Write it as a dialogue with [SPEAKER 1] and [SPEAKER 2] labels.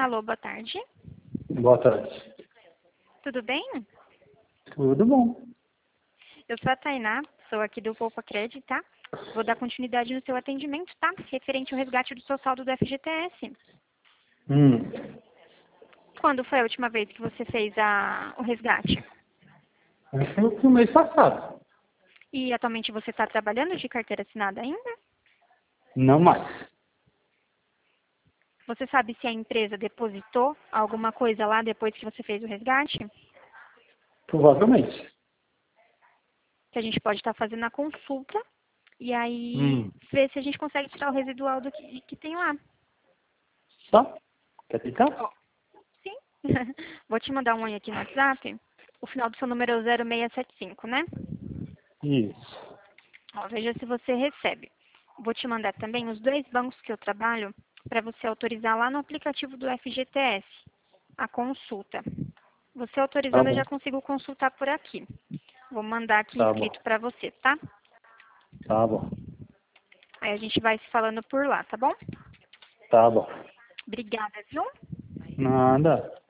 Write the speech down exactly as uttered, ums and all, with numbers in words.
[SPEAKER 1] Alô, boa tarde.
[SPEAKER 2] Boa tarde.
[SPEAKER 1] Tudo bem?
[SPEAKER 2] Tudo bom.
[SPEAKER 1] Eu sou a Tainá, sou aqui do Poupa Cred, tá? Vou dar continuidade no seu atendimento, tá? Referente ao resgate do seu saldo do F G T S.
[SPEAKER 2] Hum.
[SPEAKER 1] Quando foi a última vez que você fez a... o resgate?
[SPEAKER 2] Acho que foi o mês passado.
[SPEAKER 1] E atualmente você está trabalhando de carteira assinada ainda?
[SPEAKER 2] Não mais.
[SPEAKER 1] Você sabe se a empresa depositou alguma coisa lá depois que você fez o resgate?
[SPEAKER 2] Provavelmente.
[SPEAKER 1] Que a gente pode estar fazendo a consulta e aí
[SPEAKER 2] Hum.
[SPEAKER 1] ver se a gente consegue tirar o residual do que, que tem lá.
[SPEAKER 2] Só? Quer tentar?
[SPEAKER 1] Ó, sim. Vou te mandar um oi aqui no WhatsApp. O final do seu número é o zero seis sete cinco, né?
[SPEAKER 2] Isso.
[SPEAKER 1] Ó, veja se você recebe. Vou te mandar também os dois bancos que eu trabalho para você autorizar lá no aplicativo do F G T S a consulta. Você
[SPEAKER 2] Tá
[SPEAKER 1] autorizando, eu
[SPEAKER 2] bom.
[SPEAKER 1] já consigo consultar por aqui. Vou mandar aqui
[SPEAKER 2] Tá
[SPEAKER 1] escrito
[SPEAKER 2] bom.
[SPEAKER 1] para você, tá?
[SPEAKER 2] Tá bom.
[SPEAKER 1] Aí a gente vai se falando por lá, tá bom?
[SPEAKER 2] Tá bom.
[SPEAKER 1] Obrigada, viu?
[SPEAKER 2] Nada.